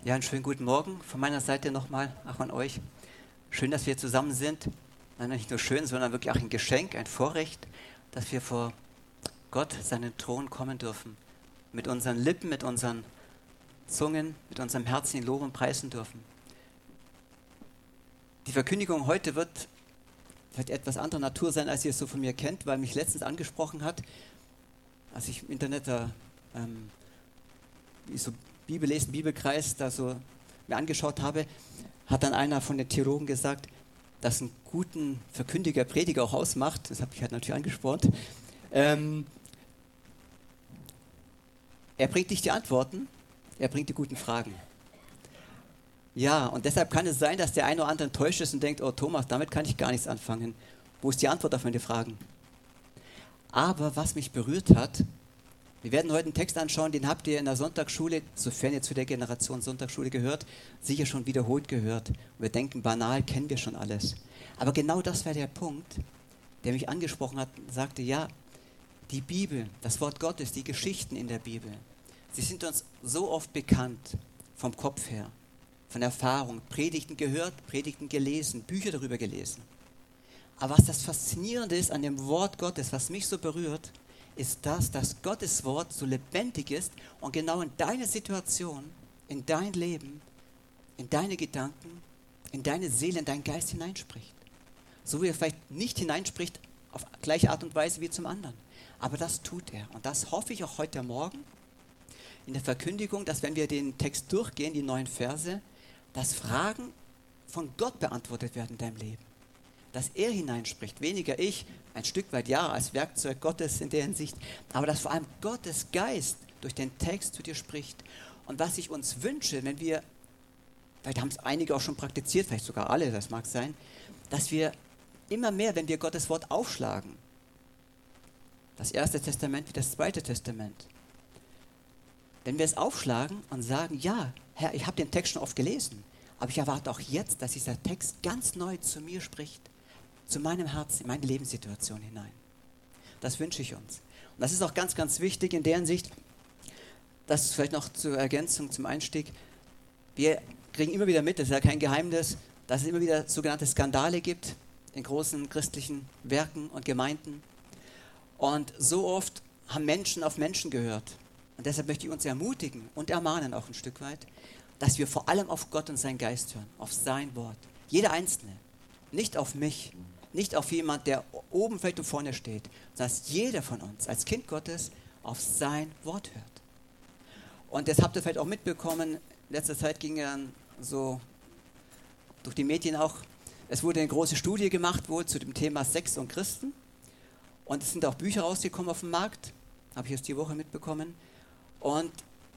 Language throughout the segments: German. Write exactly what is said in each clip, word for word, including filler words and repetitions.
Ja, einen schönen guten Morgen von meiner Seite nochmal, auch an euch. Schön, dass wir zusammen sind. Nein, nicht nur schön, sondern wirklich auch ein Geschenk, ein Vorrecht, dass wir vor Gott, seinen Thron kommen dürfen. Mit unseren Lippen, mit unseren Zungen, mit unserem Herzen ihn loben und preisen dürfen. Die Verkündigung heute wird vielleicht etwas anderer Natur sein, als ihr es so von mir kennt, weil mich letztens angesprochen hat, als ich im Internet da ähm, wie so Bibellesen, Bibelkreis da so mir angeschaut habe, hat dann einer von den Theologen gesagt, dass einen guten Verkündiger, Prediger auch ausmacht, das habe ich halt natürlich angespornt, ähm, er bringt nicht die Antworten, er bringt die guten Fragen. Ja, und deshalb kann es sein, dass der eine oder andere enttäuscht ist und denkt, oh Thomas, damit kann ich gar nichts anfangen. Wo ist die Antwort auf meine Fragen? Aber was mich berührt hat, wir werden heute einen Text anschauen, den habt ihr in der Sonntagsschule, sofern ihr zu der Generation Sonntagsschule gehört, sicher schon wiederholt gehört. Und wir denken, banal kennen wir schon alles. Aber genau das war der Punkt, der mich angesprochen hat und sagte, ja, die Bibel, das Wort Gottes, die Geschichten in der Bibel, sie sind uns so oft bekannt, vom Kopf her, von Erfahrung, Predigten gehört, Predigten gelesen, Bücher darüber gelesen. Aber was das Faszinierende ist an dem Wort Gottes, was mich so berührt, ist das, dass Gottes Wort so lebendig ist und genau in deine Situation, in dein Leben, in deine Gedanken, in deine Seele, in deinen Geist hineinspricht. So wie er vielleicht nicht hineinspricht auf gleiche Art und Weise wie zum anderen. Aber das tut er. Und das hoffe ich auch heute Morgen in der Verkündigung, dass wenn wir den Text durchgehen, die neuen Verse, dass Fragen von Gott beantwortet werden in deinem Leben. Dass er hineinspricht, weniger ich, ein Stück weit ja, als Werkzeug Gottes in der Hinsicht, aber dass vor allem Gottes Geist durch den Text zu dir spricht. Und was ich uns wünsche, wenn wir, vielleicht haben es einige auch schon praktiziert, vielleicht sogar alle, das mag sein, dass wir immer mehr, wenn wir Gottes Wort aufschlagen, das erste Testament wie das zweite Testament, wenn wir es aufschlagen und sagen, ja, Herr, ich habe den Text schon oft gelesen, aber ich erwarte auch jetzt, dass dieser Text ganz neu zu mir spricht, zu meinem Herzen, in meine Lebenssituation hinein. Das wünsche ich uns. Und das ist auch ganz, ganz wichtig in der Hinsicht, das vielleicht noch zur Ergänzung, zum Einstieg. Wir kriegen immer wieder mit, das ist ja kein Geheimnis, dass es immer wieder sogenannte Skandale gibt in großen christlichen Werken und Gemeinden. Und so oft haben Menschen auf Menschen gehört. Und deshalb möchte ich uns ermutigen und ermahnen auch ein Stück weit, dass wir vor allem auf Gott und seinen Geist hören, auf sein Wort. Jeder Einzelne, nicht auf mich, nicht auf jemand, der oben vielleicht und vorne steht, sondern dass jeder von uns als Kind Gottes auf sein Wort hört. Und das habt ihr vielleicht auch mitbekommen, in letzter Zeit ging ja so durch die Medien auch, es wurde eine große Studie gemacht wohl zu dem Thema Sex und Christen. Und es sind auch Bücher rausgekommen auf dem Markt, habe ich jetzt die Woche mitbekommen. Und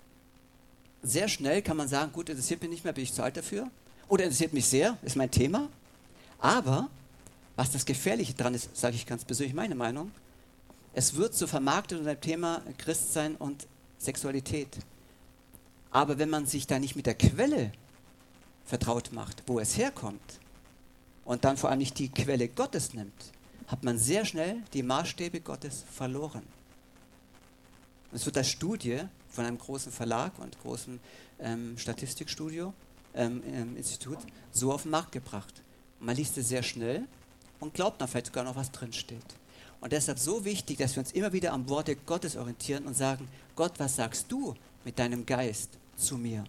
sehr schnell kann man sagen, gut, interessiert mich nicht mehr, bin ich zu alt dafür. Oder interessiert mich sehr, ist mein Thema. Aber was das Gefährliche dran ist, sage ich ganz persönlich meine Meinung, es wird so vermarktet unter dem Thema Christsein und Sexualität. Aber wenn man sich da nicht mit der Quelle vertraut macht, wo es herkommt, und dann vor allem nicht die Quelle Gottes nimmt, hat man sehr schnell die Maßstäbe Gottes verloren. Es wird als Studie von einem großen Verlag und großen ähm, Statistikstudio, ähm, ähm, Institut, so auf den Markt gebracht. Und man liest es sehr schnell und glaubt dann vielleicht sogar noch, was drin steht. Und deshalb so wichtig, dass wir uns immer wieder am Worte Gottes orientieren und sagen, Gott, was sagst du mit deinem Geist zu mir?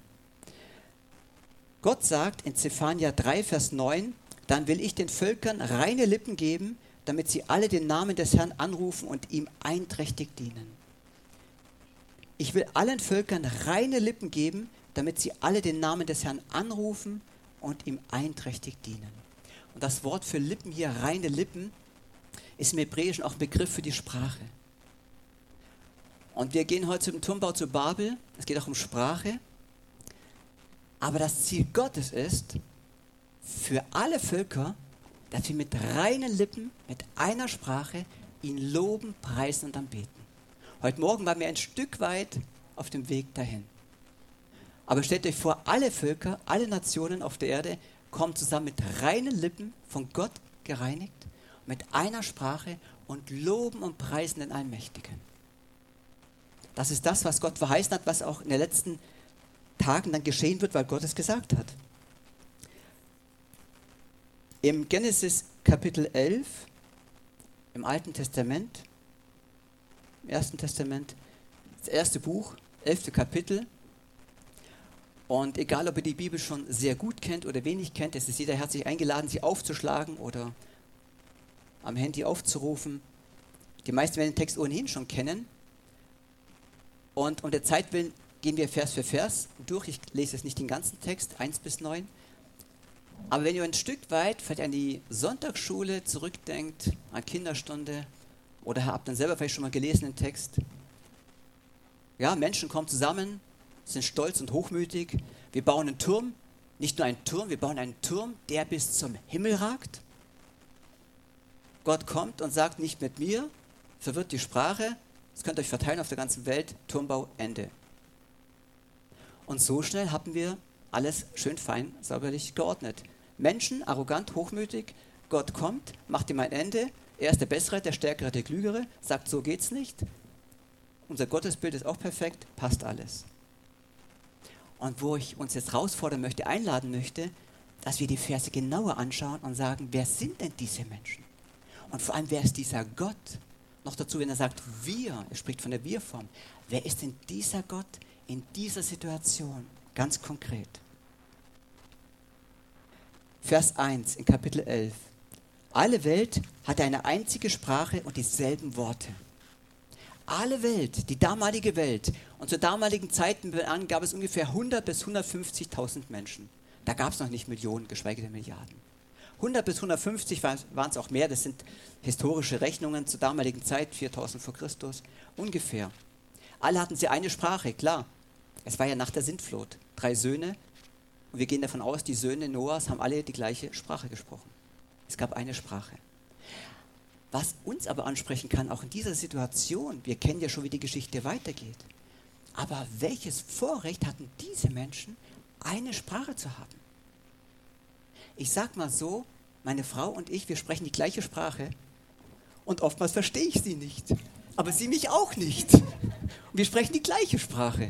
Gott sagt in Zephania drei, Vers neun, dann will ich den Völkern reine Lippen geben, damit sie alle den Namen des Herrn anrufen und ihm einträchtig dienen. Ich will allen Völkern reine Lippen geben, damit sie alle den Namen des Herrn anrufen und ihm einträchtig dienen. Und das Wort für Lippen hier, reine Lippen, ist im Hebräischen auch ein Begriff für die Sprache. Und wir gehen heute zum Turmbau zu Babel, es geht auch um Sprache. Aber das Ziel Gottes ist, für alle Völker, dass wir mit reinen Lippen, mit einer Sprache ihn loben, preisen und anbeten. Heute Morgen waren wir ein Stück weit auf dem Weg dahin. Aber stellt euch vor, alle Völker, alle Nationen auf der Erde kommen zusammen mit reinen Lippen, von Gott gereinigt, mit einer Sprache und loben und preisen den Allmächtigen. Das ist das, was Gott verheißen hat, was auch in der letzten Tagen dann geschehen wird, weil Gott es gesagt hat. Im Genesis Kapitel elf, im Alten Testament, im Ersten Testament, das erste Buch, elfte Kapitel. Und egal, ob ihr die Bibel schon sehr gut kennt oder wenig kennt, es ist jeder herzlich eingeladen, sie aufzuschlagen oder am Handy aufzurufen. Die meisten werden den Text ohnehin schon kennen. Und um der Zeit willen gehen wir Vers für Vers durch. Ich lese jetzt nicht den ganzen Text, eins bis neun. Aber wenn ihr ein Stück weit vielleicht an die Sonntagsschule zurückdenkt, an Kinderstunde oder habt dann selber vielleicht schon mal gelesen den Text. Ja, Menschen kommen zusammen, sind stolz und hochmütig. Wir bauen einen Turm, nicht nur einen Turm, wir bauen einen Turm, der bis zum Himmel ragt. Gott kommt und sagt, nicht mit mir, verwirrt die Sprache, das könnt ihr euch verteilen auf der ganzen Welt, Turmbau, Ende. Und so schnell haben wir alles schön fein, sauberlich geordnet. Menschen, arrogant, hochmütig, Gott kommt, macht ihm ein Ende, er ist der Bessere, der Stärkere, der Klügere, sagt, so geht's nicht. Unser Gottesbild ist auch perfekt, passt alles. Und wo ich uns jetzt herausfordern möchte, einladen möchte, dass wir die Verse genauer anschauen und sagen, wer sind denn diese Menschen? Und vor allem, wer ist dieser Gott? Noch dazu, wenn er sagt, wir, er spricht von der Wir-Form. Wer ist denn dieser Gott in dieser Situation? Ganz konkret. Vers eins in Kapitel elf. Alle Welt hatte eine einzige Sprache und dieselben Worte. Alle Welt, die damalige Welt. Und zur damaligen Zeit an gab es ungefähr hundert bis hundertfünfzigtausend Menschen. Da gab es noch nicht Millionen, geschweige denn Milliarden. hundert bis hundertfünfzig waren es auch mehr, das sind historische Rechnungen zur damaligen Zeit, viertausend vor Christus, ungefähr. Alle hatten sie eine Sprache, klar. Es war ja nach der Sintflut, drei Söhne. Und wir gehen davon aus, die Söhne Noahs haben alle die gleiche Sprache gesprochen. Es gab eine Sprache. Was uns aber ansprechen kann, auch in dieser Situation, wir kennen ja schon, wie die Geschichte weitergeht. Aber welches Vorrecht hatten diese Menschen, eine Sprache zu haben? Ich sag mal so, meine Frau und ich, wir sprechen die gleiche Sprache und oftmals verstehe ich sie nicht. Aber sie mich auch nicht. Und wir sprechen die gleiche Sprache.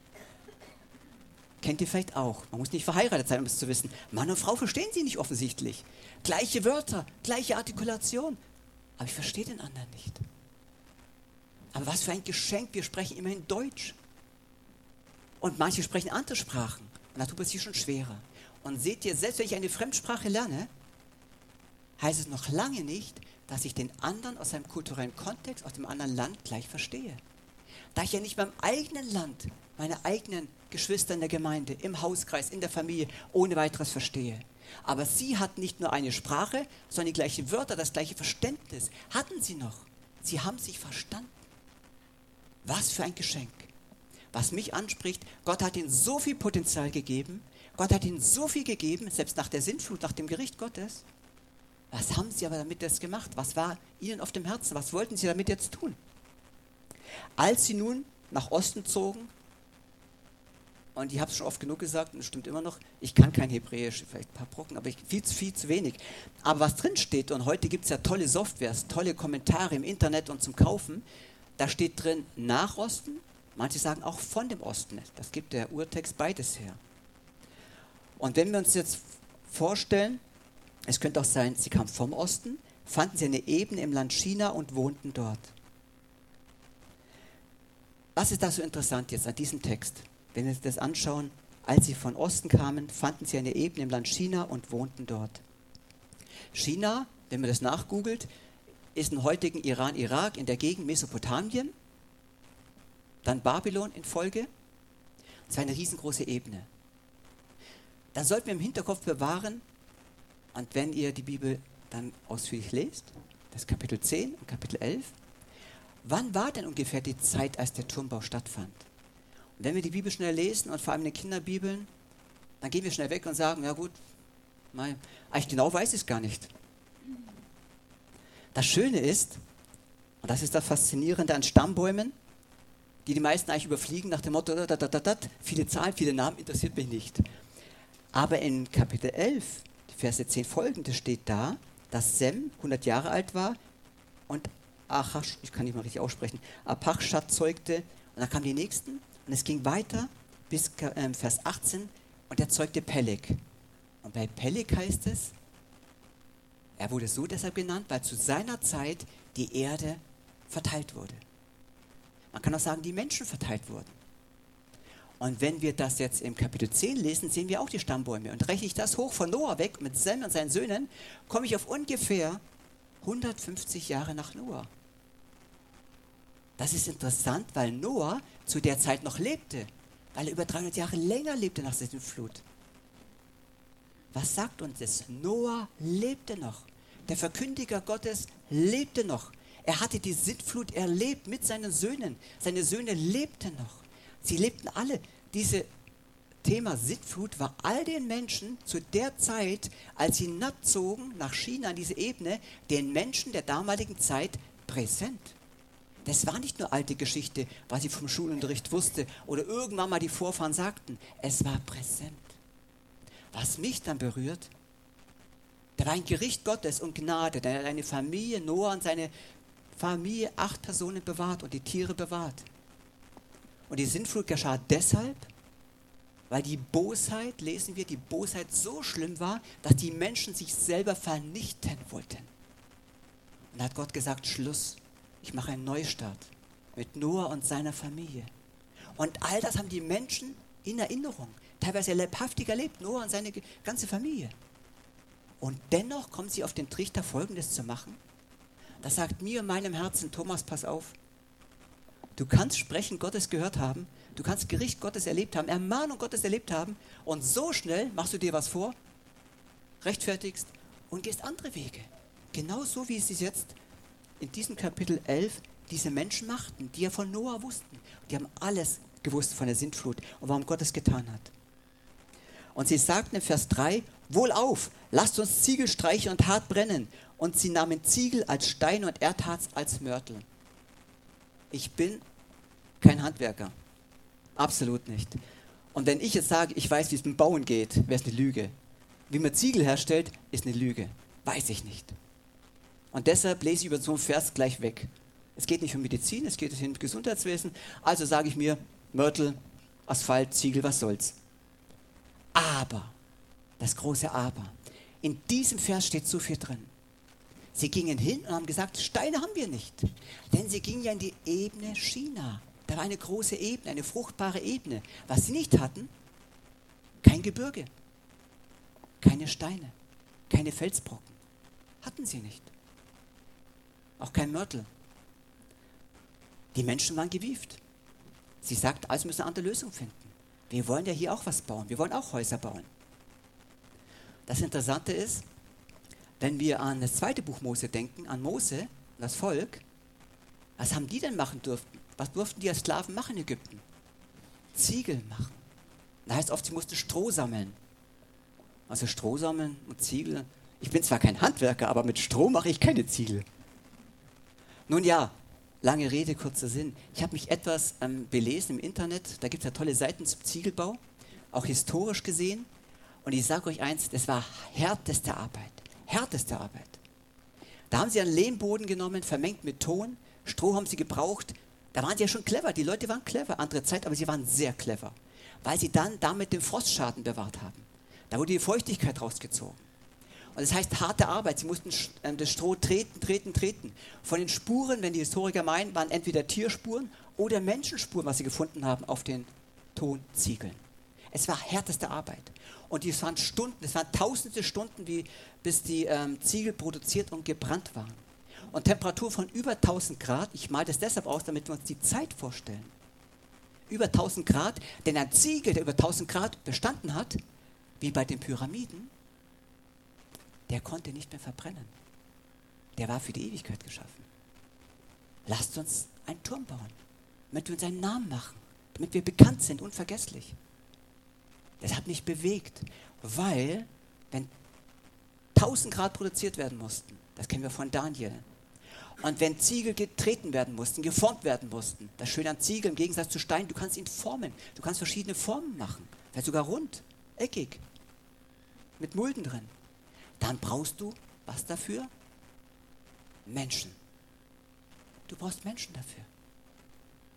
Kennt ihr vielleicht auch. Man muss nicht verheiratet sein, um es zu wissen. Mann und Frau verstehen sie nicht offensichtlich. Gleiche Wörter, gleiche Artikulation. Aber ich verstehe den anderen nicht. Aber was für ein Geschenk, wir sprechen immerhin Deutsch. Und manche sprechen andere Sprachen. Und da tut es sich schon schwerer. Und seht ihr, selbst wenn ich eine Fremdsprache lerne, heißt es noch lange nicht, dass ich den anderen aus seinem kulturellen Kontext, aus dem anderen Land gleich verstehe. Da ich ja nicht beim eigenen Land, meine eigenen Geschwister in der Gemeinde, im Hauskreis, in der Familie ohne weiteres verstehe. Aber sie hatten nicht nur eine Sprache, sondern die gleichen Wörter, das gleiche Verständnis. Hatten sie noch. Sie haben sich verstanden. Was für ein Geschenk. Was mich anspricht, Gott hat ihnen so viel Potenzial gegeben, Gott hat ihnen so viel gegeben, selbst nach der Sintflut, nach dem Gericht Gottes. Was haben sie aber damit jetzt gemacht? Was war ihnen auf dem Herzen? Was wollten sie damit jetzt tun? Als sie nun nach Osten zogen, und ich habe es schon oft genug gesagt, und es stimmt immer noch, ich kann kein Hebräisch, vielleicht ein paar Brocken, aber ich, viel, viel zu wenig. Aber was drin steht, und heute gibt es ja tolle Softwares, tolle Kommentare im Internet und zum Kaufen, da steht drin nach Osten, manche sagen auch von dem Osten. Das gibt der Urtext beides her. Und wenn wir uns jetzt vorstellen, es könnte auch sein, sie kamen vom Osten, fanden sie eine Ebene im Land China und wohnten dort. Was ist da so interessant jetzt an diesem Text? Wenn wir uns das anschauen, als sie von Osten kamen, fanden sie eine Ebene im Land China und wohnten dort. China, wenn man das nachgoogelt, ist im heutigen Iran, Irak, in der Gegend Mesopotamien, dann Babylon in Folge. Das war eine riesengroße Ebene. Dann sollten wir im Hinterkopf bewahren, und wenn ihr die Bibel dann ausführlich lest, das Kapitel zehn und Kapitel elf, wann war denn ungefähr die Zeit, als der Turmbau stattfand? Und wenn wir die Bibel schnell lesen und vor allem in den Kinderbibeln, dann gehen wir schnell weg und sagen, ja gut, mein, eigentlich genau weiß ich es gar nicht. Das Schöne ist, und das ist das Faszinierende an Stammbäumen, die die meisten eigentlich überfliegen nach dem Motto, dat, dat, dat, dat, viele Zahlen, viele Namen, interessiert mich nicht. Aber in Kapitel elf, die Verse zehn folgende, steht da, dass Sem hundert Jahre alt war und Achash, ich kann nicht mal richtig aussprechen, Apachshat zeugte, und dann kamen die nächsten und es ging weiter bis äh, Vers achtzehn, und er zeugte Peleg. Und bei Peleg heißt es, er wurde so deshalb genannt, weil zu seiner Zeit die Erde verteilt wurde. Man kann auch sagen, die Menschen verteilt wurden. Und wenn wir das jetzt im Kapitel zehn lesen, sehen wir auch die Stammbäume. Und rechne ich das hoch von Noah weg mit Sem und seinen Söhnen, komme ich auf ungefähr hundertfünfzig Jahre nach Noah. Das ist interessant, weil Noah zu der Zeit noch lebte, weil er über dreihundert Jahre länger lebte nach der Sintflut. Was sagt uns das? Noah lebte noch. Der Verkündiger Gottes lebte noch. Er hatte die Sintflut erlebt mit seinen Söhnen. Seine Söhne lebten noch. Sie lebten alle. Dieses Thema Sintflut war all den Menschen zu der Zeit, als sie hinabzogen nach China, an diese Ebene, den Menschen der damaligen Zeit präsent. Das war nicht nur alte Geschichte, was sie vom Schulunterricht wusste oder irgendwann mal die Vorfahren sagten. Es war präsent. Was mich dann berührt, da war ein Gericht Gottes und Gnade. Da hat eine Familie, Noah und seine Familie, acht Personen bewahrt und die Tiere bewahrt. Und die Sintflut geschah deshalb, weil die Bosheit, lesen wir, die Bosheit so schlimm war, dass die Menschen sich selber vernichten wollten. Und da hat Gott gesagt, Schluss, ich mache einen Neustart mit Noah und seiner Familie. Und all das haben die Menschen in Erinnerung, teilweise leibhaftig erlebt, Noah und seine ganze Familie. Und dennoch kommen sie auf den Trichter, Folgendes zu machen. Das sagt mir in meinem Herzen, Thomas, pass auf. Du kannst Sprechen Gottes gehört haben, du kannst Gericht Gottes erlebt haben, Ermahnung Gottes erlebt haben und so schnell machst du dir was vor, rechtfertigst und gehst andere Wege. Genauso wie sie es jetzt in diesem Kapitel elf diese Menschen machten, die ja von Noah wussten. Die haben alles gewusst von der Sintflut und warum Gott es getan hat. Und sie sagten in Vers drei, wohlauf, lasst uns Ziegel streichen und hart brennen. Und sie nahmen Ziegel als Steine und Erdharz als Mörtel. Ich bin kein Handwerker. Absolut nicht. Und wenn ich jetzt sage, ich weiß, wie es mit dem Bauen geht, wäre es eine Lüge. Wie man Ziegel herstellt, ist eine Lüge. Weiß ich nicht. Und deshalb lese ich über so einen Vers gleich weg. Es geht nicht um Medizin, es geht um Gesundheitswesen. Also sage ich mir, Mörtel, Asphalt, Ziegel, was soll's. Aber, das große Aber, in diesem Vers steht so viel drin. Sie gingen hin und haben gesagt, Steine haben wir nicht. Denn sie gingen ja in die Ebene China. Da war eine große Ebene, eine fruchtbare Ebene. Was sie nicht hatten, kein Gebirge, keine Steine, keine Felsbrocken. Hatten sie nicht. Auch kein Mörtel. Die Menschen waren gewieft. Sie sagten, also müssen wir eine andere Lösung finden. Wir wollen ja hier auch was bauen. Wir wollen auch Häuser bauen. Das Interessante ist, wenn wir an das zweite Buch Mose denken, an Mose und das Volk, was haben die denn machen dürfen? Was durften die als Sklaven machen in Ägypten? Ziegel machen. Da heißt oft, sie mussten Stroh sammeln. Also Stroh sammeln und Ziegel. Ich bin zwar kein Handwerker, aber mit Stroh mache ich keine Ziegel. Nun ja, lange Rede, kurzer Sinn. Ich habe mich etwas ähm, belesen im Internet. Da gibt es ja tolle Seiten zum Ziegelbau, auch historisch gesehen. Und ich sage euch eins, das war härteste Arbeit. Härteste Arbeit. Da haben sie einen Lehmboden genommen, vermengt mit Ton. Stroh haben sie gebraucht. Da waren sie ja schon clever. Die Leute waren clever. Andere Zeit, aber sie waren sehr clever. Weil sie dann damit den Frostschaden bewahrt haben. Da wurde die Feuchtigkeit rausgezogen. Und das heißt harte Arbeit. Sie mussten das Stroh treten, treten, treten. Von den Spuren, wenn die Historiker meinen, waren entweder Tierspuren oder Menschenspuren, was sie gefunden haben auf den Tonziegeln. Es war härteste Arbeit. Und es waren Stunden, es waren tausende Stunden, wie, bis die ähm, Ziegel produziert und gebrannt waren. Und Temperatur von über tausend Grad, ich male das deshalb aus, damit wir uns die Zeit vorstellen. Über tausend Grad, denn ein Ziegel, der über tausend Grad bestanden hat, wie bei den Pyramiden, der konnte nicht mehr verbrennen. Der war für die Ewigkeit geschaffen. Lasst uns einen Turm bauen, damit wir uns einen Namen machen, damit wir bekannt sind, unvergesslich. Das hat mich bewegt, weil, wenn tausend Grad produziert werden mussten, das kennen wir von Daniel, und wenn Ziegel getreten werden mussten, geformt werden mussten, das Schöne an Ziegel im Gegensatz zu Stein, du kannst ihn formen, du kannst verschiedene Formen machen, vielleicht sogar rund, eckig, mit Mulden drin. Dann brauchst du was dafür? Menschen. Du brauchst Menschen dafür.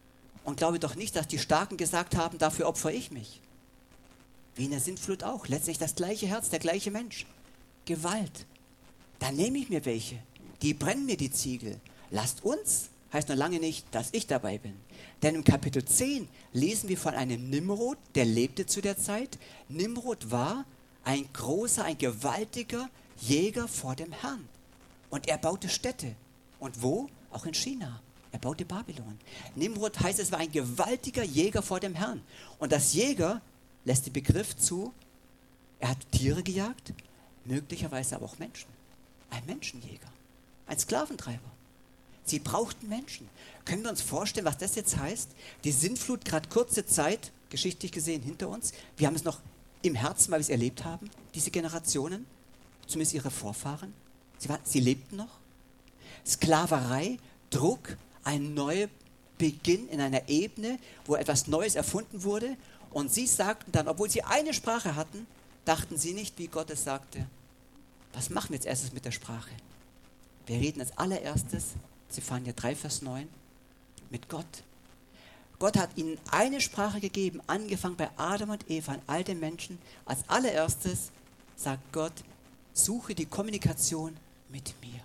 Und glaube doch nicht, dass die Starken gesagt haben, dafür opfere ich mich. Wie in der Sintflut auch. Letztlich das gleiche Herz, der gleiche Mensch. Gewalt. Da nehme ich mir welche. Die brennen mir die Ziegel. Lasst uns, heißt noch lange nicht, dass ich dabei bin. Denn im Kapitel zehn lesen wir von einem Nimrod, der lebte zu der Zeit. Nimrod war ein großer, ein gewaltiger Jäger vor dem Herrn. Und er baute Städte. Und wo? Auch in China. Er baute Babylon. Nimrod heißt, es war ein gewaltiger Jäger vor dem Herrn. Und das Jäger lässt den Begriff zu, er hat Tiere gejagt, möglicherweise aber auch Menschen. Ein Menschenjäger, ein Sklaventreiber. Sie brauchten Menschen. Können wir uns vorstellen, was das jetzt heißt? Die Sintflut, gerade kurze Zeit, geschichtlich gesehen, hinter uns. Wir haben es noch im Herzen, weil wir es erlebt haben, diese Generationen, zumindest ihre Vorfahren. Sie, war, sie lebten noch. Sklaverei, Druck, ein neuer Beginn in einer Ebene, wo etwas Neues erfunden wurde. Und sie sagten dann, obwohl sie eine Sprache hatten, dachten sie nicht, wie Gott es sagte. Was machen wir jetzt erstes mit der Sprache? Wir reden als allererstes, Zephania drei, Vers neun, mit Gott. Gott hat ihnen eine Sprache gegeben, angefangen bei Adam und Eva, an all den Menschen. Als allererstes sagt Gott, suche die Kommunikation mit mir.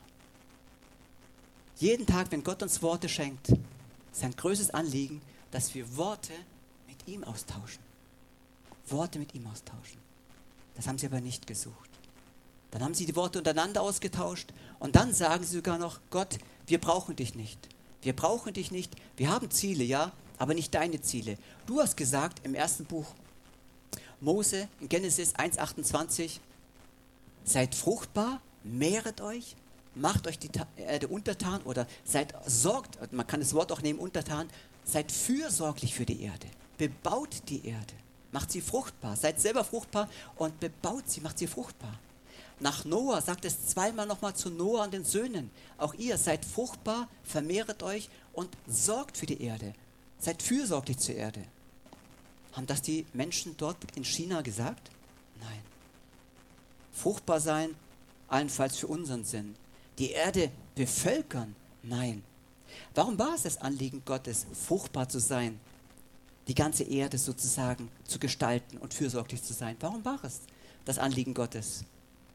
Jeden Tag, wenn Gott uns Worte schenkt, ist sein größtes Anliegen, dass wir Worte mit ihm austauschen. Worte mit ihm austauschen. Das haben sie aber nicht gesucht. Dann haben sie die Worte untereinander ausgetauscht und dann sagen sie sogar noch, Gott, wir brauchen dich nicht. Wir brauchen dich nicht. Wir haben Ziele, ja, aber nicht deine Ziele. Du hast gesagt im ersten Buch Mose, in Genesis eins achtundzwanzig, seid fruchtbar, mehret euch, macht euch die Erde untertan oder seid, sorgt, man kann das Wort auch nehmen, untertan, seid fürsorglich für die Erde. Bebaut die Erde, macht sie fruchtbar, seid selber fruchtbar und bebaut sie, macht sie fruchtbar. Nach Noah sagt es zweimal nochmal zu Noah und den Söhnen, auch ihr seid fruchtbar, vermehret euch und sorgt für die Erde. Seid fürsorglich zur Erde. Haben das die Menschen dort in China gesagt? Nein. Fruchtbar sein, allenfalls für unseren Sinn. Die Erde bevölkern? Nein. Warum war es das Anliegen Gottes, fruchtbar zu sein? Die ganze Erde sozusagen zu gestalten und fürsorglich zu sein. Warum war es das Anliegen Gottes?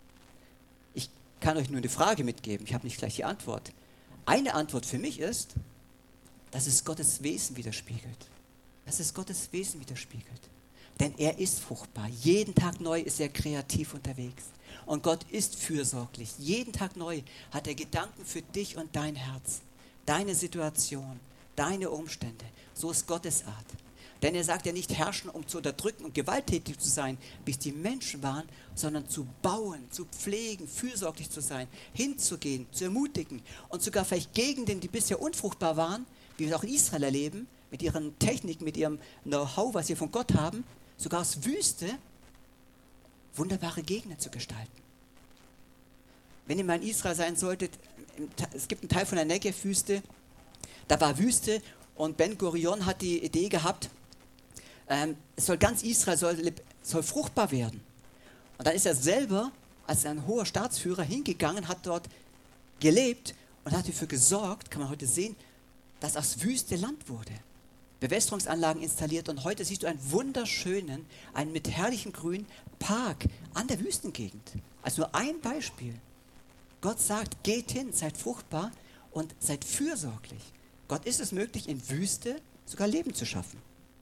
Ich kann euch nur eine Frage mitgeben, ich habe nicht gleich die Antwort. Eine Antwort für mich ist, dass es Gottes Wesen widerspiegelt. Dass es Gottes Wesen widerspiegelt. Denn er ist fruchtbar. Jeden Tag neu ist er kreativ unterwegs. Und Gott ist fürsorglich. Jeden Tag neu hat er Gedanken für dich und dein Herz. Deine Situation, deine Umstände. So ist Gottes Art. Denn er sagt ja nicht herrschen, um zu unterdrücken und gewalttätig zu sein, bis die Menschen waren, sondern zu bauen, zu pflegen, fürsorglich zu sein, hinzugehen, zu ermutigen und sogar vielleicht Gegenden, die bisher unfruchtbar waren, wie wir es auch in Israel erleben, mit ihren Techniken, mit ihrem Know-how, was sie von Gott haben, sogar aus Wüste wunderbare Gegenden zu gestalten. Wenn ihr mal in Israel sein solltet, es gibt einen Teil von der Negev-Wüste, da war Wüste und Ben Gurion hat die Idee gehabt, ähm, es soll ganz Israel soll, soll fruchtbar werden. Und dann ist er selber als ein hoher Staatsführer hingegangen, hat dort gelebt und hat dafür gesorgt, kann man heute sehen, dass aus Wüste Land wurde. Bewässerungsanlagen installiert und heute siehst du einen wunderschönen, einen mit herrlichem Grün Park an der Wüstengegend. Also nur ein Beispiel. Gott sagt, geht hin, seid fruchtbar und seid fürsorglich. Gott ist es möglich, in Wüste sogar Leben zu schaffen.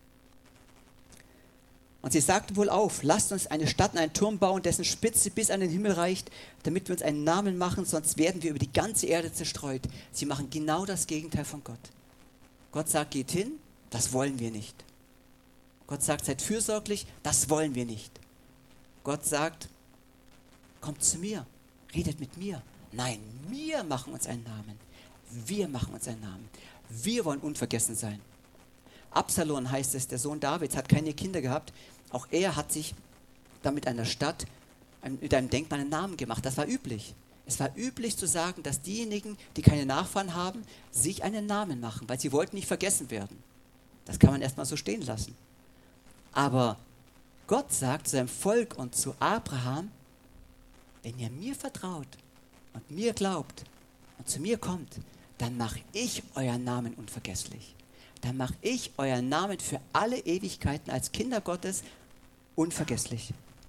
Und sie sagten wohl auf, lasst uns eine Stadt und einen Turm bauen, dessen Spitze bis an den Himmel reicht, damit wir uns einen Namen machen, sonst werden wir über die ganze Erde zerstreut. Sie machen genau das Gegenteil von Gott. Gott sagt, geht hin, das wollen wir nicht. Gott sagt, seid fürsorglich, das wollen wir nicht. Gott sagt, kommt zu mir, redet mit mir. Nein, wir machen uns einen Namen. Wir machen uns einen Namen. Wir wollen unvergessen sein. Absalom heißt es, der Sohn Davids, hat keine Kinder gehabt. Auch er hat sich dann mit einer Stadt, mit einem Denkmal einen Namen gemacht. Das war üblich. Es war üblich zu sagen, dass diejenigen, die keine Nachfahren haben, sich einen Namen machen, weil sie wollten nicht vergessen werden. Das kann man erstmal so stehen lassen. Aber Gott sagt zu seinem Volk und zu Abraham, wenn ihr mir vertraut und mir glaubt und zu mir kommt, dann mache ich euren Namen unvergesslich. dann mache ich euren Namen für alle Ewigkeiten als Kinder Gottes unvergesslich.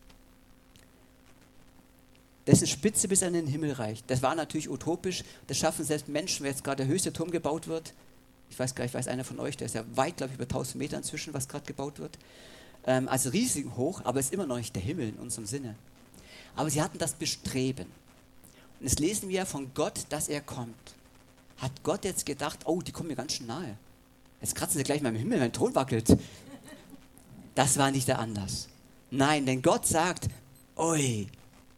Dessen Spitze bis an den Himmel reicht. Das war natürlich utopisch. Das schaffen selbst Menschen, wenn jetzt gerade der höchste Turm gebaut wird. Ich weiß gar nicht, weiß einer von euch, der ist ja weit, glaube ich, über tausend Meter inzwischen, was gerade gebaut wird. Ähm, also riesig hoch, aber ist immer noch nicht der Himmel in unserem Sinne. Aber sie hatten das Bestreben. Und jetzt lesen wir von Gott, dass er kommt. Hat Gott jetzt gedacht, oh, die kommen mir ganz schön nahe. Jetzt kratzen sie gleich mal im Himmel, mein Thron wackelt. Das war nicht der Anlass. Nein, denn Gott sagt, oi,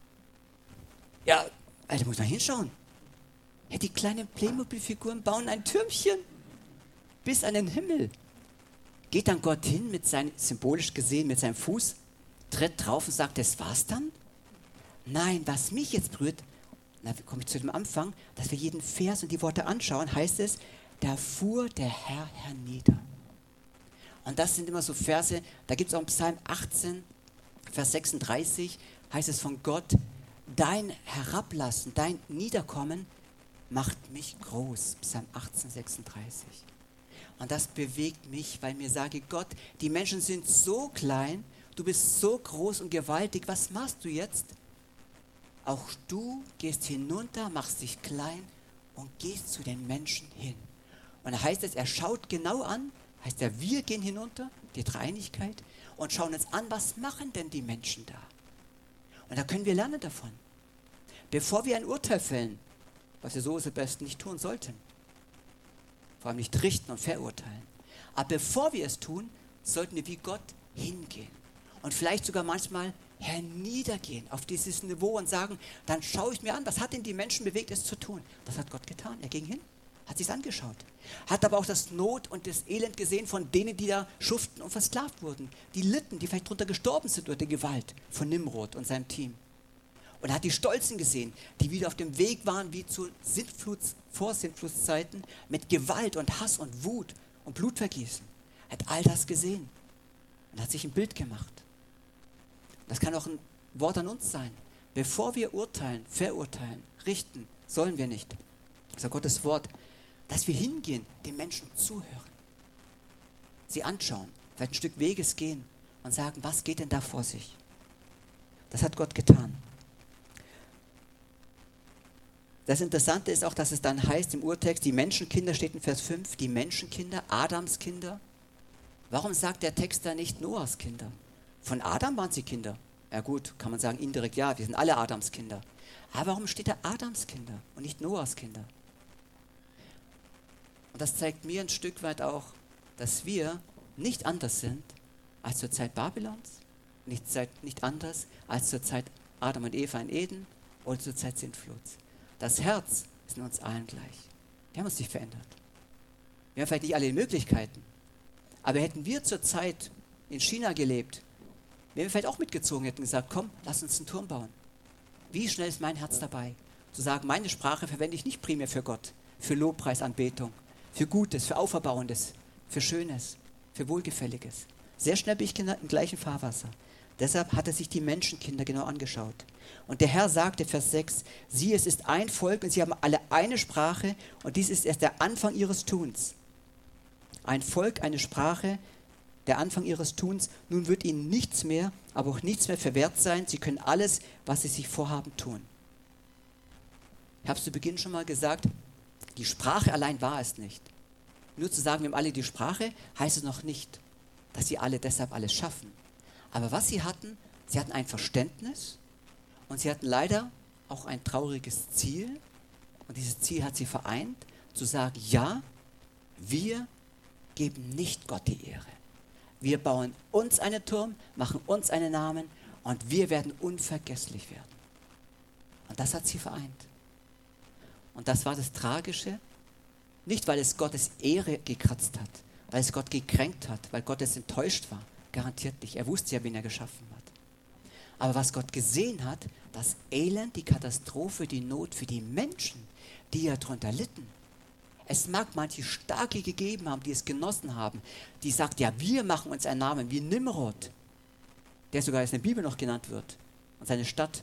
ja, Alter, muss man hinschauen. Ja, die kleinen Playmobil-Figuren bauen ein Türmchen bis an den Himmel. Geht dann Gott hin, mit seinem, symbolisch gesehen, mit seinem Fuß, tritt drauf und sagt, das war's dann? Nein, was mich jetzt berührt, da komme ich zu dem Anfang, dass wir jeden Vers und die Worte anschauen, heißt es, da fuhr der Herr hernieder. Und das sind immer so Verse, da gibt es auch im Psalm achtzehn, Vers sechsunddreißig, heißt es von Gott, dein Herablassen, dein Niederkommen macht mich groß. Psalm achtzehn, sechsunddreißig. Und das bewegt mich, weil mir sage, Gott, die Menschen sind so klein, du bist so groß und gewaltig, was machst du jetzt? Auch du gehst hinunter, machst dich klein und gehst zu den Menschen hin. Und da heißt es, er schaut genau an, heißt er, wir gehen hinunter, die Dreieinigkeit, und schauen uns an, was machen denn die Menschen da? Und da können wir lernen davon. Bevor wir ein Urteil fällen, was wir so am besten nicht tun sollten, vor allem nicht richten und verurteilen, aber bevor wir es tun, sollten wir wie Gott hingehen und vielleicht sogar manchmal herniedergehen auf dieses Niveau und sagen, dann schaue ich mir an, was hat denn die Menschen bewegt, es zu tun? Das hat Gott getan. Er ging hin, hat sich angeschaut, hat aber auch das Not und das Elend gesehen von denen, die da schuften und versklavt wurden, die litten, die vielleicht darunter gestorben sind durch die Gewalt von Nimrod und seinem Team. Und er hat die Stolzen gesehen, die wieder auf dem Weg waren, wie zu Sintfluts, Vorsintflutszeiten, mit Gewalt und Hass und Wut und Blutvergießen. Er hat all das gesehen und hat sich ein Bild gemacht. Das kann auch ein Wort an uns sein. Bevor wir urteilen, verurteilen, richten, sollen wir nicht. Das ist Gottes Wort, dass wir hingehen, den Menschen zuhören, sie anschauen, vielleicht ein Stück Weges gehen und sagen, was geht denn da vor sich? Das hat Gott getan. Das Interessante ist auch, dass es dann heißt im Urtext, die Menschenkinder, steht in Vers fünf, die Menschenkinder, Adams Kinder. Warum sagt der Text da nicht Noahs Kinder? Von Adam waren sie Kinder. Ja gut, kann man sagen indirekt, ja, wir sind alle Adams Kinder. Aber warum steht da Adams Kinder und nicht Noahs Kinder? Und das zeigt mir ein Stück weit auch, dass wir nicht anders sind als zur Zeit Babylons, nicht, nicht anders als zur Zeit Adam und Eva in Eden oder zur Zeit Sintfluts. Das Herz ist in uns allen gleich. Wir haben uns nicht verändert. Wir haben vielleicht nicht alle die Möglichkeiten, aber hätten wir zur Zeit in China gelebt, wären wir vielleicht auch mitgezogen, hätten gesagt, komm, lass uns einen Turm bauen. Wie schnell ist mein Herz dabei, zu sagen, meine Sprache verwende ich nicht primär für Gott, für Lobpreisanbetung, für Gutes, für Auferbauendes, für Schönes, für Wohlgefälliges. Sehr schnell bin ich im gleichen Fahrwasser. Deshalb hat er sich die Menschenkinder genau angeschaut. Und der Herr sagte, Vers sechs, siehe, es ist ein Volk und sie haben alle eine Sprache und dies ist erst der Anfang ihres Tuns. Ein Volk, eine Sprache, der Anfang ihres Tuns. Nun wird ihnen nichts mehr, aber auch nichts mehr verwehrt sein. Sie können alles, was sie sich vorhaben, tun. Ich habe es zu Beginn schon mal gesagt, die Sprache allein war es nicht. Nur zu sagen, wir haben alle die Sprache, heißt es noch nicht, dass sie alle deshalb alles schaffen. Aber was sie hatten, sie hatten ein Verständnis und sie hatten leider auch ein trauriges Ziel. Und dieses Ziel hat sie vereint, zu sagen, ja, wir geben nicht Gott die Ehre. Wir bauen uns einen Turm, machen uns einen Namen und wir werden unvergesslich werden. Und das hat sie vereint. Und das war das Tragische, nicht weil es Gottes Ehre gekratzt hat, weil es Gott gekränkt hat, weil Gott es enttäuscht war. Garantiert nicht. Er wusste ja, wen er geschaffen hat. Aber was Gott gesehen hat, das Elend, die Katastrophe, die Not für die Menschen, die ja darunter litten. Es mag manche Starke gegeben haben, die es genossen haben, die sagt, ja, wir machen uns einen Namen, wie Nimrod, der sogar in der Bibel noch genannt wird, und seine Stadt.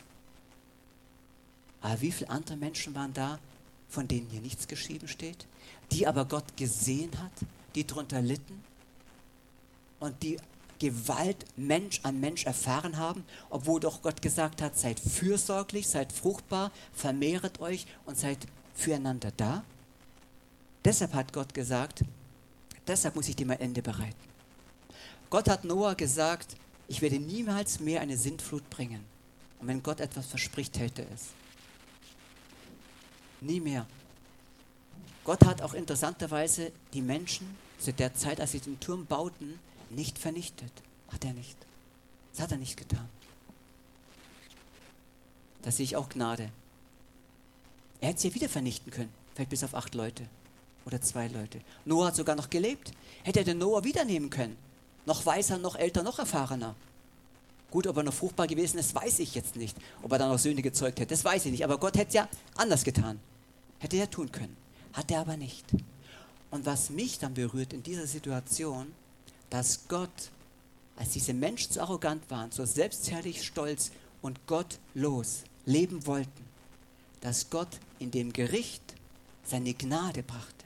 Aber wie viele andere Menschen waren da, von denen hier nichts geschrieben steht, die aber Gott gesehen hat, die darunter litten und die Gewalt Mensch an Mensch erfahren haben, obwohl doch Gott gesagt hat, seid fürsorglich, seid fruchtbar, vermehret euch und seid füreinander da. Deshalb hat Gott gesagt, deshalb muss ich dir mein Ende bereiten. Gott hat Noah gesagt, ich werde niemals mehr eine Sintflut bringen. Und wenn Gott etwas verspricht, hält er es. Nie mehr. Gott hat auch interessanterweise die Menschen zu der Zeit, als sie den Turm bauten, nicht vernichtet. Hat er nicht. Das hat er nicht getan. Da sehe ich auch Gnade. Er hätte sie ja wieder vernichten können. Vielleicht bis auf acht Leute oder zwei Leute. Noah hat sogar noch gelebt. Hätte er den Noah wieder nehmen können. Noch weiser, noch älter, noch erfahrener. Gut, ob er noch fruchtbar gewesen ist, weiß ich jetzt nicht. Ob er dann noch Söhne gezeugt hätte, das weiß ich nicht. Aber Gott hätte es ja anders getan. Hätte er tun können. Hat er aber nicht. Und was mich dann berührt in dieser Situation, dass Gott, als diese Menschen so arrogant waren, so selbstherrlich, stolz und gottlos leben wollten, dass Gott in dem Gericht seine Gnade brachte.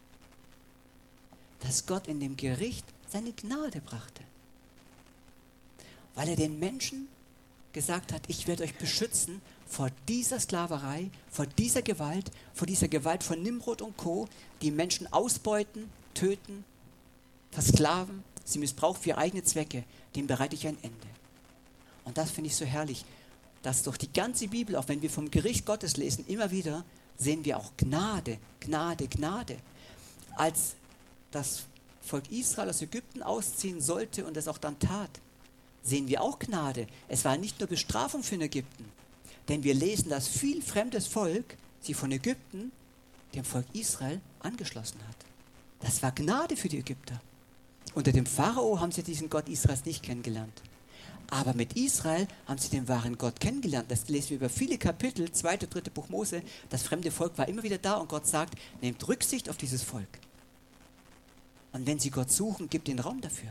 Dass Gott in dem Gericht seine Gnade brachte. Weil er den Menschen gesagt hat, ich werde euch beschützen vor dieser Sklaverei, vor dieser Gewalt, vor dieser Gewalt von Nimrod und Co., die Menschen ausbeuten, töten, versklaven, sie missbrauchen für ihre eigenen Zwecke, dem bereite ich ein Ende. Und das finde ich so herrlich, dass durch die ganze Bibel, auch wenn wir vom Gericht Gottes lesen, immer wieder sehen wir auch Gnade, Gnade, Gnade. Als das Volk Israel aus Ägypten ausziehen sollte und es auch dann tat, sehen wir auch Gnade. Es war nicht nur Bestrafung für Ägypten, denn wir lesen, dass viel fremdes Volk sich von Ägypten dem Volk Israel angeschlossen hat. Das war Gnade für die Ägypter. Unter dem Pharao haben sie diesen Gott Israels nicht kennengelernt. Aber mit Israel haben sie den wahren Gott kennengelernt. Das lesen wir über viele Kapitel, zweite, dritte Buch Mose. Das fremde Volk war immer wieder da und Gott sagt, nehmt Rücksicht auf dieses Volk. Und wenn sie Gott suchen, gebt ihnen Raum dafür.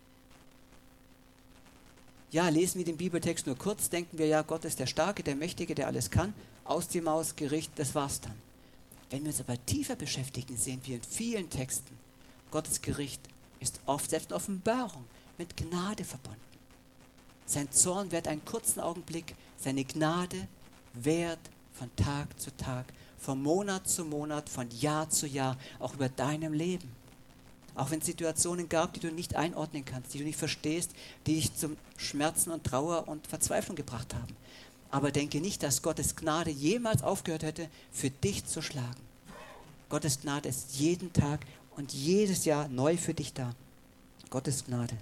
Ja, lesen wir den Bibeltext nur kurz, denken wir, ja, Gott ist der Starke, der Mächtige, der alles kann. Aus dem Maus, Gericht, das war's dann. Wenn wir uns aber tiefer beschäftigen, sehen wir in vielen Texten, Gottes Gericht ist oft, selbst in Offenbarung, mit Gnade verbunden. Sein Zorn währt einen kurzen Augenblick, seine Gnade währt von Tag zu Tag, von Monat zu Monat, von Jahr zu Jahr, auch über deinem Leben. Auch wenn es Situationen gab, die du nicht einordnen kannst, die du nicht verstehst, die dich zum Schmerzen und Trauer und Verzweiflung gebracht haben. Aber denke nicht, dass Gottes Gnade jemals aufgehört hätte, für dich zu schlagen. Gottes Gnade ist jeden Tag und jedes Jahr neu für dich da. Gottes Gnade.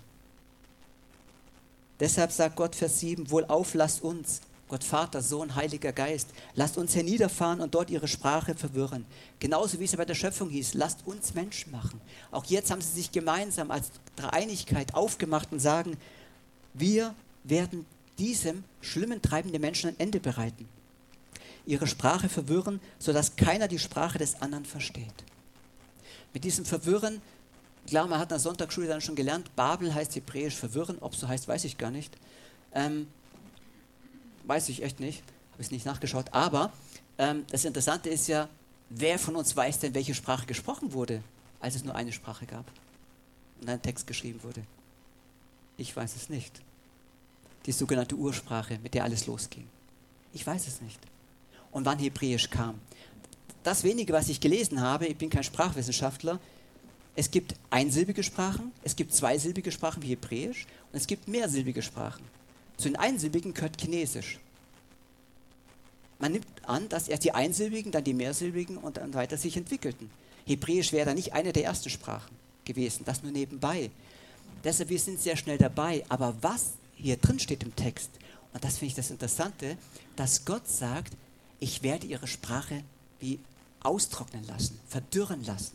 Deshalb sagt Gott, Vers sieben, wohlauf, lasst uns, Gott Vater, Sohn, Heiliger Geist, lasst uns herniederfahren und dort ihre Sprache verwirren. Genauso wie es ja bei der Schöpfung hieß, lasst uns Menschen machen. Auch jetzt haben sie sich gemeinsam als Dreieinigkeit aufgemacht und sagen, wir werden diesem schlimmen Treiben der Menschen ein Ende bereiten. Ihre Sprache verwirren, sodass keiner die Sprache des anderen versteht. Mit diesem Verwirren, klar, man hat in der Sonntagsschule dann schon gelernt, Babel heißt hebräisch verwirren, ob es so heißt, weiß ich gar nicht. Ähm, weiß ich echt nicht, habe ich nicht nachgeschaut. Aber ähm, das Interessante ist ja, wer von uns weiß denn, welche Sprache gesprochen wurde, als es nur eine Sprache gab und ein Text geschrieben wurde? Ich weiß es nicht. Die sogenannte Ursprache, mit der alles losging. Ich weiß es nicht. Und wann Hebräisch kam. Das wenige, was ich gelesen habe, ich bin kein Sprachwissenschaftler, es gibt einsilbige Sprachen, es gibt zweisilbige Sprachen wie Hebräisch und es gibt mehrsilbige Sprachen. Zu den einsilbigen gehört Chinesisch. Man nimmt an, dass erst die einsilbigen, dann die mehrsilbigen und dann weiter sich entwickelten. Hebräisch wäre da nicht eine der ersten Sprachen gewesen, das nur nebenbei. Deshalb, wir sind sehr schnell dabei. Aber was hier drin steht im Text, und das finde ich das Interessante, dass Gott sagt, ich werde ihre Sprache wie austrocknen lassen, verdürren lassen.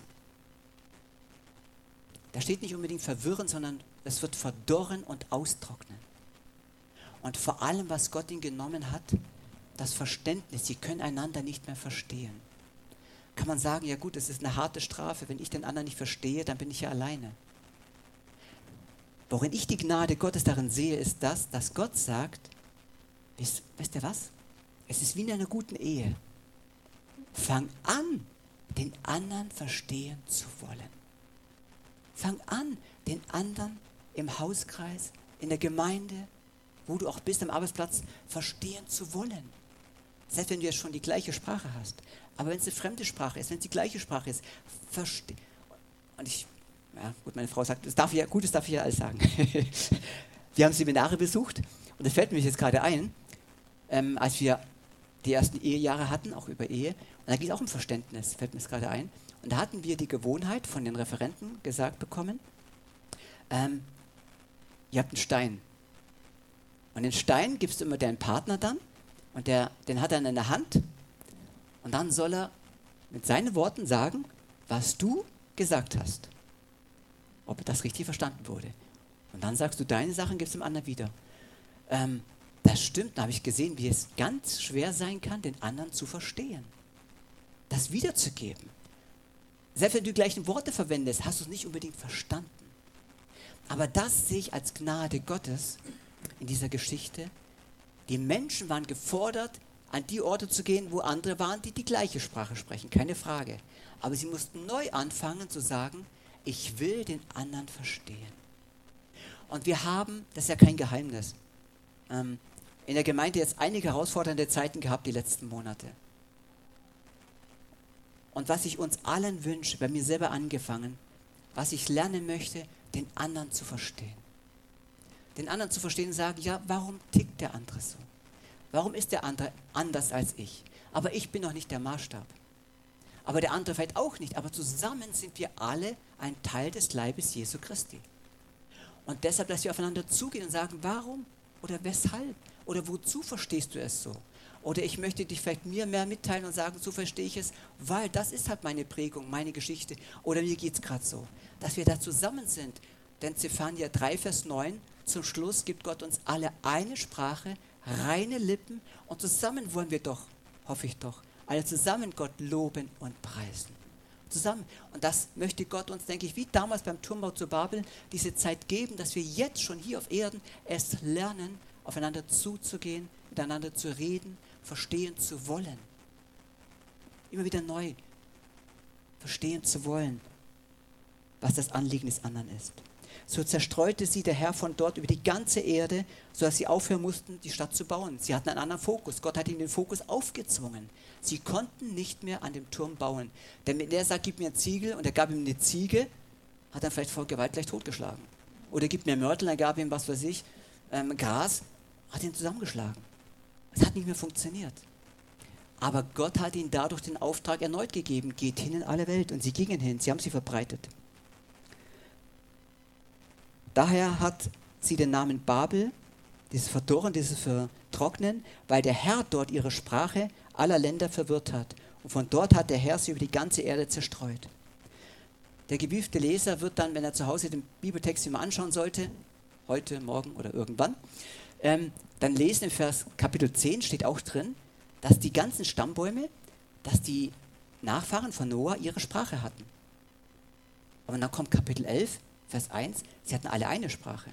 Da steht nicht unbedingt verwirren, sondern es wird verdorren und austrocknen. Und vor allem, was Gott ihnen genommen hat, das Verständnis, sie können einander nicht mehr verstehen. Kann man sagen, ja gut, es ist eine harte Strafe, wenn ich den anderen nicht verstehe, dann bin ich ja alleine. Worin ich die Gnade Gottes darin sehe, ist das, dass Gott sagt, wisst, wisst ihr was? Es ist wie in einer guten Ehe. Fang an, den anderen verstehen zu wollen. Fang an, den anderen im Hauskreis, in der Gemeinde, wo du auch bist, am Arbeitsplatz, verstehen zu wollen. Selbst wenn du jetzt schon die gleiche Sprache hast. Aber wenn es eine fremde Sprache ist, wenn es die gleiche Sprache ist, versteh. Und ich, ja gut, meine Frau sagt, das darf ich ja, gut, das darf ich ja alles sagen. Wir haben Seminare besucht und das fällt mir jetzt gerade ein, ähm, als wir die ersten Ehejahre hatten, auch über Ehe, und da ging es auch um Verständnis, fällt mir jetzt gerade ein. Und da hatten wir die Gewohnheit von den Referenten gesagt bekommen, ähm, ihr habt einen Stein. Und den Stein gibst du immer deinem Partner dann und der, den hat er in der Hand und dann soll er mit seinen Worten sagen, was du gesagt hast. Ob das richtig verstanden wurde. Und dann sagst du deine Sachen, gibst dem anderen wieder. Ähm, das stimmt, da habe ich gesehen, wie es ganz schwer sein kann, den anderen zu verstehen. Das wiederzugeben. Selbst wenn du die gleichen Worte verwendest, hast du es nicht unbedingt verstanden. Aber das sehe ich als Gnade Gottes in dieser Geschichte. Die Menschen waren gefordert, an die Orte zu gehen, wo andere waren, die die gleiche Sprache sprechen, keine Frage. Aber sie mussten neu anfangen zu sagen, ich will den anderen verstehen. Und wir haben, das ist ja kein Geheimnis, ähm, in der Gemeinde jetzt einige herausfordernde Zeiten gehabt, die letzten Monate. Und was ich uns allen wünsche, bei mir selber angefangen, was ich lernen möchte, den anderen zu verstehen. Den anderen zu verstehen und sagen, ja, warum tickt der andere so? Warum ist der andere anders als ich? Aber ich bin noch nicht der Maßstab. Aber der andere vielleicht auch nicht. Aber zusammen sind wir alle ein Teil des Leibes Jesu Christi. Und deshalb, dass wir aufeinander zugehen und sagen, warum oder weshalb oder wozu verstehst du es so? Oder ich möchte dich vielleicht mir mehr mitteilen und sagen, so verstehe ich es, weil das ist halt meine Prägung, meine Geschichte. Oder mir geht es gerade so. Dass wir da zusammen sind. Denn Zephania drei, Vers neun, zum Schluss gibt Gott uns alle eine Sprache, reine Lippen und zusammen wollen wir doch, hoffe ich doch, alle zusammen Gott loben und preisen. Zusammen. Und das möchte Gott uns, denke ich, wie damals beim Turmbau zu Babel, diese Zeit geben, dass wir jetzt schon hier auf Erden es lernen, aufeinander zuzugehen, miteinander zu reden, verstehen zu wollen. Immer wieder neu verstehen zu wollen, was das Anliegen des anderen ist. So zerstreute sie der Herr von dort über die ganze Erde, sodass sie aufhören mussten, die Stadt zu bauen. Sie hatten einen anderen Fokus. Gott hat ihnen den Fokus aufgezwungen. Sie konnten nicht mehr an dem Turm bauen. Denn wenn der sagt, gib mir einen Ziegel und er gab ihm eine Ziege, hat er vielleicht vor Gewalt gleich totgeschlagen. Oder gib mir Mörtel, er gab ihm, was weiß ich, ähm, Gras, hat ihn zusammengeschlagen. Es hat nicht mehr funktioniert. Aber Gott hat ihnen dadurch den Auftrag erneut gegeben, geht hin in alle Welt. Und sie gingen hin, sie haben sie verbreitet. Daher hat sie den Namen Babel, dieses Verdorren, dieses Vertrocknen, weil der Herr dort ihre Sprache aller Länder verwirrt hat. Und von dort hat der Herr sie über die ganze Erde zerstreut. Der gewiefte Leser wird dann, wenn er zu Hause den Bibeltext immer anschauen sollte, heute, morgen oder irgendwann, ähm, dann lesen im Vers Kapitel zehn steht auch drin, dass die ganzen Stammbäume, dass die Nachfahren von Noah ihre Sprache hatten. Aber dann kommt Kapitel elf, Vers eins, sie hatten alle eine Sprache.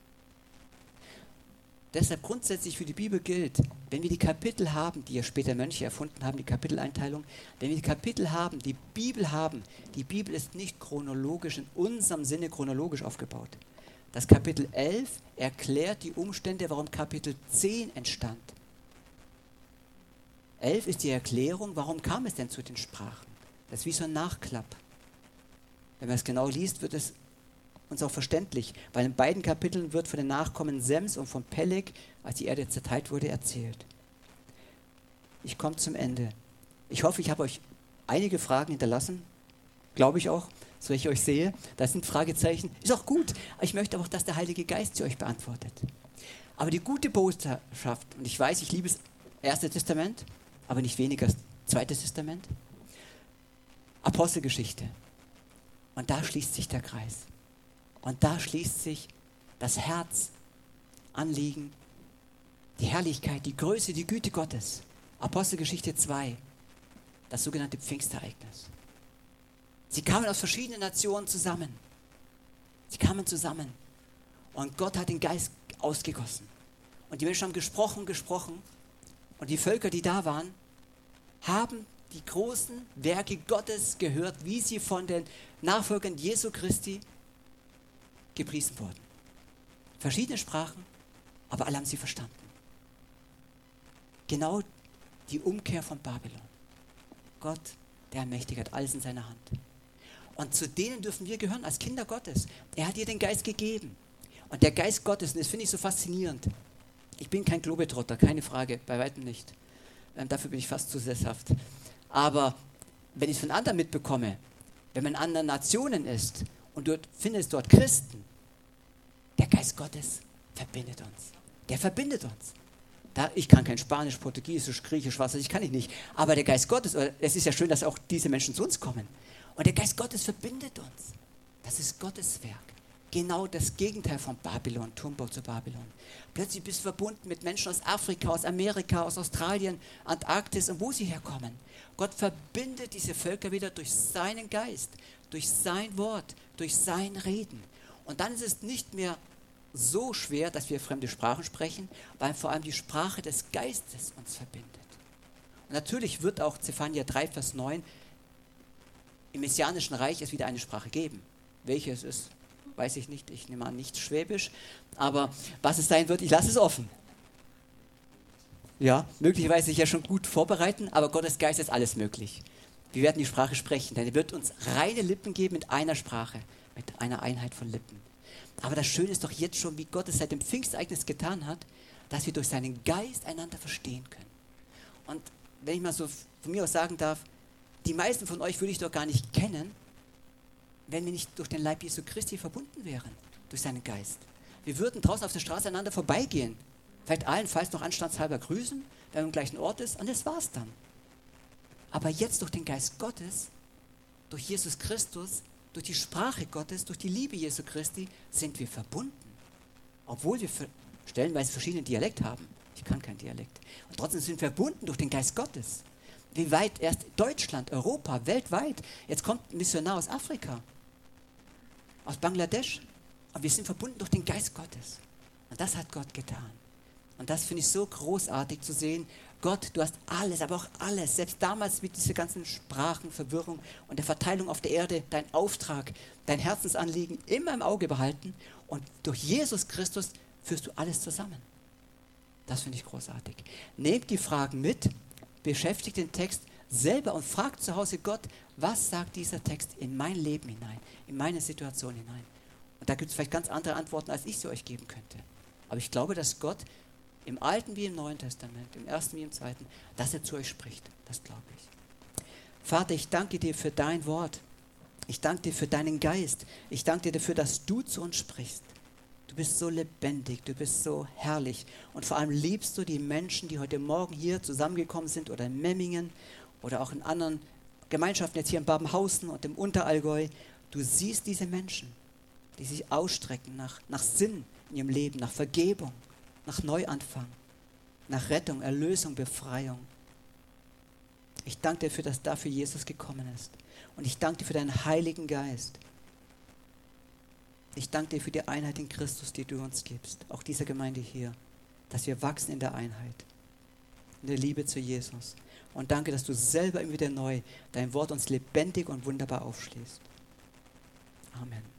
Deshalb grundsätzlich für die Bibel gilt, wenn wir die Kapitel haben, die ja später Mönche erfunden haben, die Kapiteleinteilung, wenn wir die Kapitel haben, die Bibel haben, die Bibel ist nicht chronologisch, in unserem Sinne chronologisch aufgebaut. Das Kapitel elf erklärt die Umstände, warum Kapitel zehn entstand. elf ist die Erklärung, warum kam es denn zu den Sprachen. Das ist wie so ein Nachklapp. Wenn man es genau liest, wird es uns auch verständlich, weil in beiden Kapiteln wird von den Nachkommen Sems und von Peleg, als die Erde zerteilt wurde, erzählt. Ich komme zum Ende. Ich hoffe, ich habe euch einige Fragen hinterlassen, glaube ich auch, so ich euch sehe. Das sind Fragezeichen, ist auch gut. Ich möchte auch, dass der Heilige Geist sie euch beantwortet. Aber die gute Botschaft, und ich weiß, ich liebe das Erste Testament, aber nicht weniger das Zweite Testament, Apostelgeschichte. Und da schließt sich der Kreis. Und da schließt sich das Herz, Anliegen, die Herrlichkeit, die Größe, die Güte Gottes. Apostelgeschichte zwei, das sogenannte Pfingstereignis. Sie kamen aus verschiedenen Nationen zusammen. Sie kamen zusammen. Und Gott hat den Geist ausgegossen. Und die Menschen haben gesprochen, gesprochen. Und die Völker, die da waren, haben die großen Werke Gottes gehört, wie sie von den Nachfolgern Jesu Christi gepriesen worden. Verschiedene Sprachen, aber alle haben sie verstanden. Genau die Umkehr von Babylon. Gott, der Allmächtige, hat alles in seiner Hand. Und zu denen dürfen wir gehören als Kinder Gottes. Er hat dir den Geist gegeben. Und der Geist Gottes, und das finde ich so faszinierend. Ich bin kein Globetrotter, keine Frage, bei weitem nicht. Ähm, dafür bin ich fast zu sesshaft. Aber wenn ich es von anderen mitbekomme, wenn man in anderen Nationen ist und du findest dort Christen, der Geist Gottes verbindet uns. Der verbindet uns. Da, ich kann kein Spanisch, Portugiesisch, Griechisch, was weiß ich, kann ich nicht. Aber der Geist Gottes, es ist ja schön, dass auch diese Menschen zu uns kommen. Und der Geist Gottes verbindet uns. Das ist Gottes Werk. Genau das Gegenteil von Babylon, Turmbau zu Babylon. Plötzlich bist du verbunden mit Menschen aus Afrika, aus Amerika, aus Australien, Antarktis und wo sie herkommen. Gott verbindet diese Völker wieder durch seinen Geist, durch sein Wort, durch sein Reden. Und dann ist es nicht mehr so schwer, dass wir fremde Sprachen sprechen, weil vor allem die Sprache des Geistes uns verbindet. Und natürlich wird auch Zephania drei, Vers neun im Messianischen Reich es wieder eine Sprache geben. Welche es ist, weiß ich nicht. Ich nehme an, nicht Schwäbisch. Aber was es sein wird, ich lasse es offen. Ja, möglicherweise sich ja schon gut vorbereiten, aber Gottes Geist ist alles möglich. Wir werden die Sprache sprechen, denn er wird uns reine Lippen geben mit einer Sprache, mit einer Einheit von Lippen. Aber das Schöne ist doch jetzt schon, wie Gott es seit dem Pfingstereignis getan hat, dass wir durch seinen Geist einander verstehen können. Und wenn ich mal so von mir aus sagen darf, die meisten von euch würde ich doch gar nicht kennen, wenn wir nicht durch den Leib Jesu Christi verbunden wären, durch seinen Geist. Wir würden draußen auf der Straße einander vorbeigehen, vielleicht allenfalls noch anstandshalber grüßen, wenn man am gleichen Ort ist, und das war's dann. Aber jetzt durch den Geist Gottes, durch Jesus Christus, durch die Sprache Gottes, durch die Liebe Jesu Christi, sind wir verbunden. Obwohl wir stellenweise verschiedene Dialekt haben. Ich kann kein Dialekt. Und trotzdem sind wir verbunden durch den Geist Gottes. Wie weit erst Deutschland, Europa, weltweit. Jetzt kommt ein Missionar aus Afrika, aus Bangladesch. Aber wir sind verbunden durch den Geist Gottes. Und das hat Gott getan. Und das finde ich so großartig zu sehen. Gott, du hast alles, aber auch alles, selbst damals mit dieser ganzen Sprachenverwirrung und der Verteilung auf der Erde, dein Auftrag, dein Herzensanliegen immer im Auge behalten. Und durch Jesus Christus führst du alles zusammen. Das finde ich großartig. Nehmt die Fragen mit, beschäftigt den Text selber und fragt zu Hause Gott, was sagt dieser Text in mein Leben hinein, in meine Situation hinein. Und da gibt es vielleicht ganz andere Antworten, als ich sie euch geben könnte. Aber ich glaube, dass Gott im Alten wie im Neuen Testament, im Ersten wie im Zweiten, dass er zu euch spricht. Das glaube ich. Vater, ich danke dir für dein Wort. Ich danke dir für deinen Geist. Ich danke dir dafür, dass du zu uns sprichst. Du bist so lebendig, du bist so herrlich. Und vor allem liebst du die Menschen, die heute Morgen hier zusammengekommen sind oder in Memmingen oder auch in anderen Gemeinschaften, jetzt hier in Babenhausen und im Unterallgäu. Du siehst diese Menschen, die sich ausstrecken nach, nach Sinn in ihrem Leben, nach Vergebung, nach Neuanfang, nach Rettung, Erlösung, Befreiung. Ich danke dir dafür, dass dafür Jesus gekommen ist. Und ich danke dir für deinen Heiligen Geist. Ich danke dir für die Einheit in Christus, die du uns gibst, auch dieser Gemeinde hier, dass wir wachsen in der Einheit, in der Liebe zu Jesus. Und danke, dass du selber immer wieder neu dein Wort uns lebendig und wunderbar aufschließt. Amen.